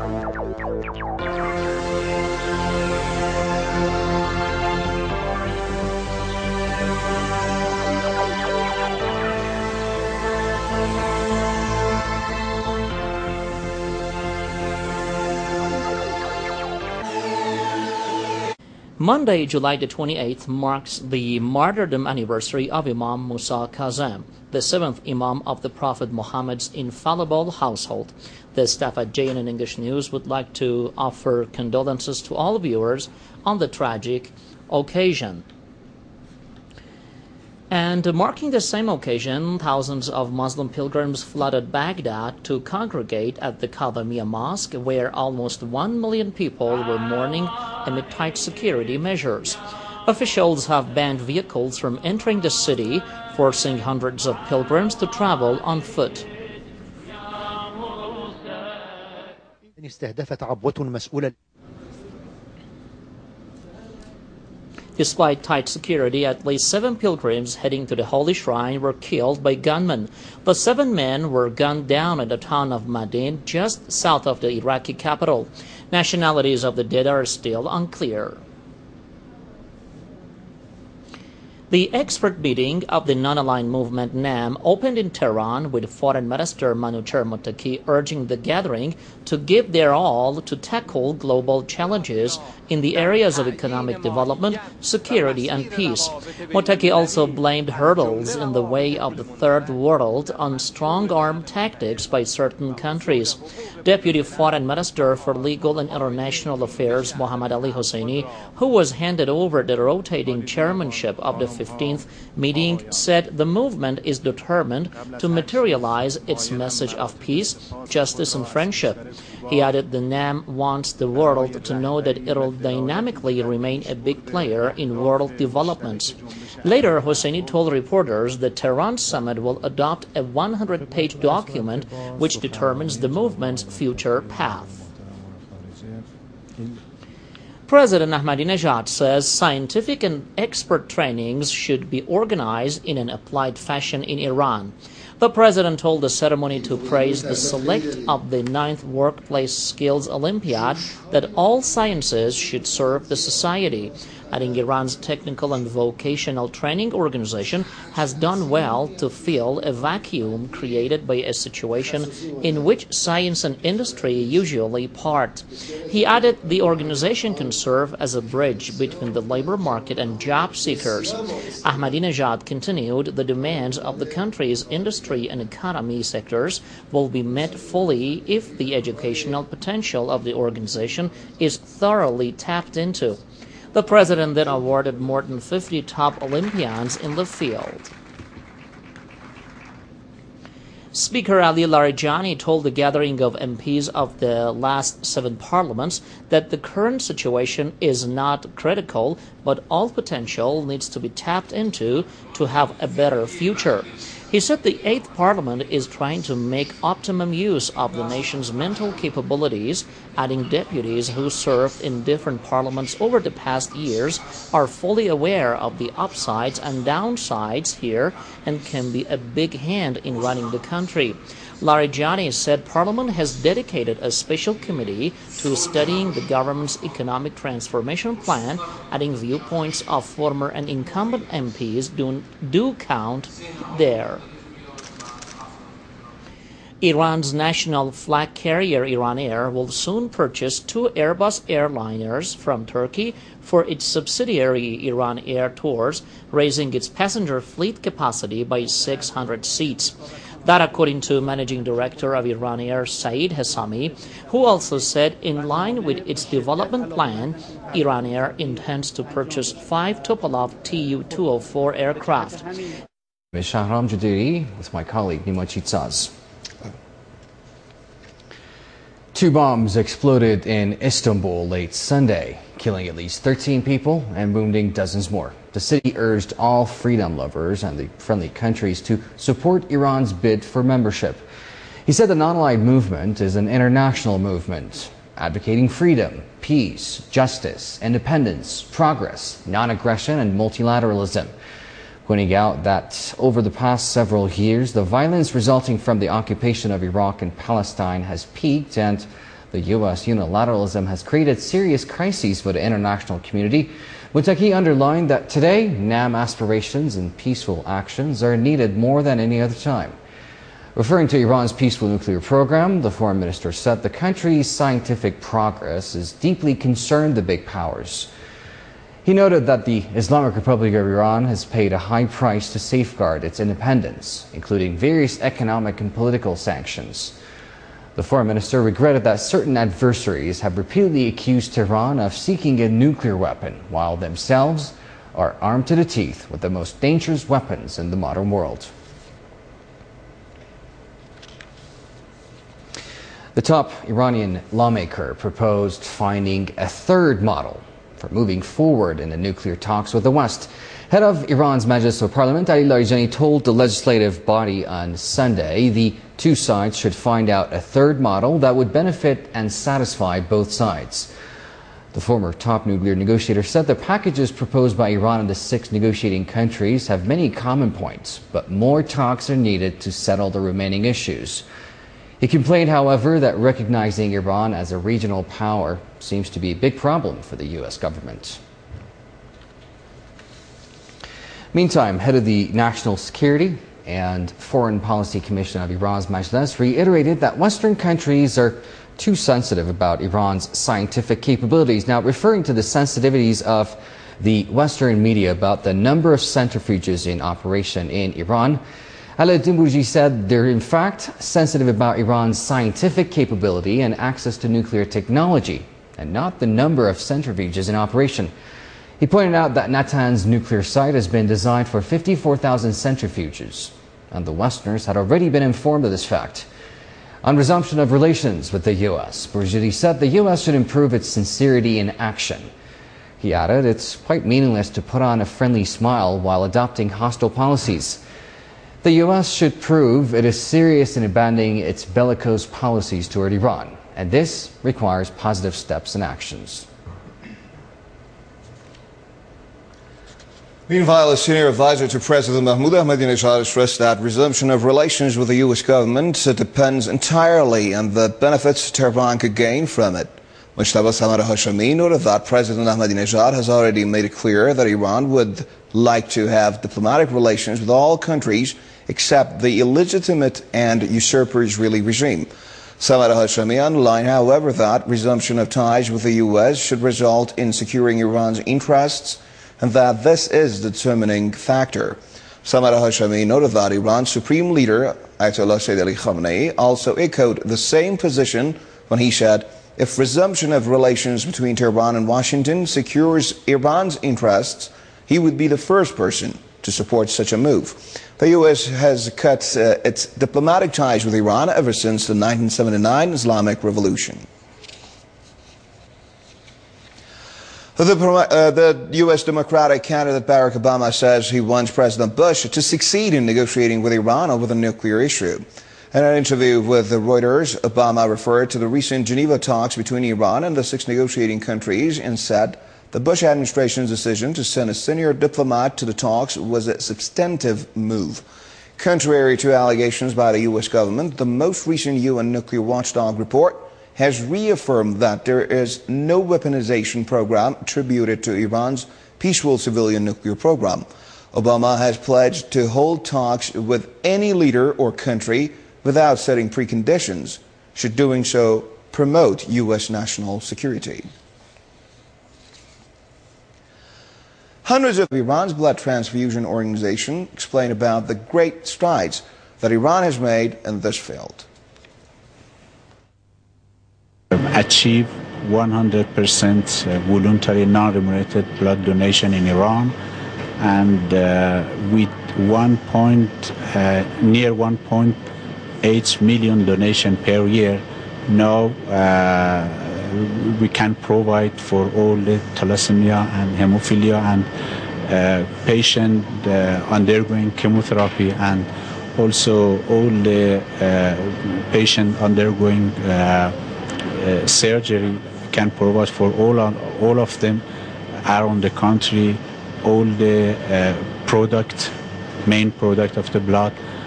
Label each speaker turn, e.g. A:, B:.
A: Monday, July the 28th, marks the martyrdom anniversary of Imam Musa Kazem, the seventh Imam of the Prophet Muhammad's infallible household. The staff at JNN English News would like to offer condolences to all viewers on the tragic occasion. And marking the same occasion, thousands of Muslim pilgrims flooded Baghdad to congregate at the Kadhimiya Mosque, where almost 1 million people were mourning amid tight security measures. Officials have banned vehicles from entering the city, forcing hundreds of pilgrims to travel on foot. Despite tight security, at least 7 pilgrims heading to the Holy Shrine were killed by gunmen. The 7 men were gunned down at the town of Mardin, just south of the Iraqi capital. Nationalities of the dead are still unclear. The expert meeting of the non-aligned movement NAM opened in Tehran, with Foreign Minister Manucher Mottaki urging the gathering to give their all to tackle global challenges in the areas of economic development, security, and peace. Mottaki also blamed hurdles in the way of the Third World on strong-arm tactics by certain countries. Deputy Foreign Minister for Legal and International Affairs Mohammad Ali Hosseini, who was handed over the rotating chairmanship of the 15th meeting, said the movement is determined to materialize its message of peace, justice, and friendship. He added the NAM wants the world to know that it will dynamically remain a big player in world developments. Later, Hosseini told reporters the Tehran summit will adopt a 100-page document which determines the movement's future path. President Ahmadinejad says scientific and expert trainings should be organized in an applied fashion in Iran. The president told the ceremony to praise the select of the 9th Workplace Skills Olympiad that all sciences should serve the society, adding Iran's technical and vocational training organization has done well to fill a vacuum created by a situation in which science and industry usually part. He added the organization can serve as a bridge between the labor market and job seekers. Ahmadinejad continued the demands of the country's industry and economy sectors will be met fully if the educational potential of the organization is thoroughly tapped into. The president then awarded more than 50 top Olympians in the field. Speaker Ali Larijani told the gathering of MPs of the last 7 parliaments that the current situation is not critical, but all potential needs to be tapped into to have a better future. He said the 8th Parliament is trying to make optimum use of the nation's mental capabilities, adding deputies who served in different parliaments over the past years are fully aware of the upsides and downsides here and can be a big hand in running the country. Larijani said Parliament has dedicated a special committee to studying the government's economic transformation plan, adding viewpoints of former and incumbent MPs do count there. Iran's national flag carrier Iran Air will soon purchase 2 Airbus airliners from Turkey for its subsidiary Iran Air Tours, raising its passenger fleet capacity by 600 seats. That according to Managing Director of Iran Air Saeed Hassami, who also said in line with its development plan, Iran Air intends to purchase 5 Tupolev Tu-204 aircraft.
B: Ms. Shahram Jadiri with my colleague Nima Chitsaz. 2 bombs exploded in Istanbul late Sunday, killing at least 13 people and wounding dozens more. The city urged all freedom lovers and the friendly countries to support Iran's bid for membership. He said the non-aligned movement is an international movement, advocating freedom, peace, justice, independence, progress, non-aggression, and multilateralism, pointing out that over the past several years, the violence resulting from the occupation of Iraq and Palestine has peaked and The U.S. unilateralism has created serious crises for the international community. Muttaqi underlined that today, NAM aspirations and peaceful actions are needed more than any other time. Referring to Iran's peaceful nuclear program, the foreign minister said the country's scientific progress has deeply concerned the big powers. He noted that the Islamic Republic of Iran has paid a high price to safeguard its independence, including various economic and political sanctions. The foreign minister regretted that certain adversaries have repeatedly accused Tehran of seeking a nuclear weapon, while themselves are armed to the teeth with the most dangerous weapons in the modern world. The top Iranian lawmaker proposed finding a third model for moving forward in the nuclear talks with the West. Head of Iran's Majlis of Parliament, Ali Larijani, told the legislative body on Sunday the two sides should find out a third model that would benefit and satisfy both sides. The former top nuclear negotiator said the packages proposed by Iran and the 6 negotiating countries have many common points, but more talks are needed to settle the remaining issues. He complained, however, that recognizing Iran as a regional power seems to be a big problem for the U.S. government. Meantime, head of the National Security and Foreign Policy Commission of Iran's Majlis reiterated that Western countries are too sensitive about Iran's scientific capabilities. Now, referring to the sensitivities of the Western media about the number of centrifuges in operation in Iran, Alaaddin Burji said they're in fact sensitive about Iran's scientific capability and access to nuclear technology, and not the number of centrifuges in operation. He pointed out that Natanz nuclear site has been designed for 54,000 centrifuges, and the Westerners had already been informed of this fact. On resumption of relations with the U.S., Burji said the U.S. should improve its sincerity in action. He added it's quite meaningless to put on a friendly smile while adopting hostile policies. The U.S. should prove it is serious in abandoning its bellicose policies toward Iran, and this requires positive steps and actions.
C: Meanwhile, a senior advisor to President Mahmoud Ahmadinejad stressed that resumption of relations with the U.S. government depends entirely on the benefits Tehran could gain from it. Mujtaba Samara Hashemi noted that President Ahmadinejad has already made it clear that Iran would like to have diplomatic relations with all countries except the illegitimate and usurper Israeli regime. Samara Hashemi underlined, however, that resumption of ties with the U.S. should result in securing Iran's interests and that this is the determining factor. Samara Hashemi noted that Iran's supreme leader, Ayatollah Sayyid Ali Khamenei, also echoed the same position when he said, if resumption of relations between Tehran and Washington secures Iran's interests, he would be the first person to support such a move. The U.S. has cut its diplomatic ties with Iran ever since the 1979 Islamic Revolution. The U.S. Democratic candidate Barack Obama says he wants President Bush to succeed in negotiating with Iran over the nuclear issue. In an interview with Reuters, Obama referred to the recent Geneva talks between Iran and the 6 negotiating countries and said the Bush administration's decision to send a senior diplomat to the talks was a substantive move. Contrary to allegations by the U.S. government, the most recent UN nuclear watchdog report has reaffirmed that there is no weaponization program attributed to Iran's peaceful civilian nuclear program. Obama has pledged to hold talks with any leader or country without setting preconditions, should doing so promote U.S. national security. Hundreds of Iran's blood transfusion organization explain about the great strides that Iran has made in this field.
D: Achieve 100% voluntary non-remunerated blood donation in Iran, and with near 1.8 million donation per year, now we can provide for all the thalassemia and hemophilia and patient undergoing chemotherapy, and also all the patient undergoing surgery can provide for all of them around the country, all the main product of the blood,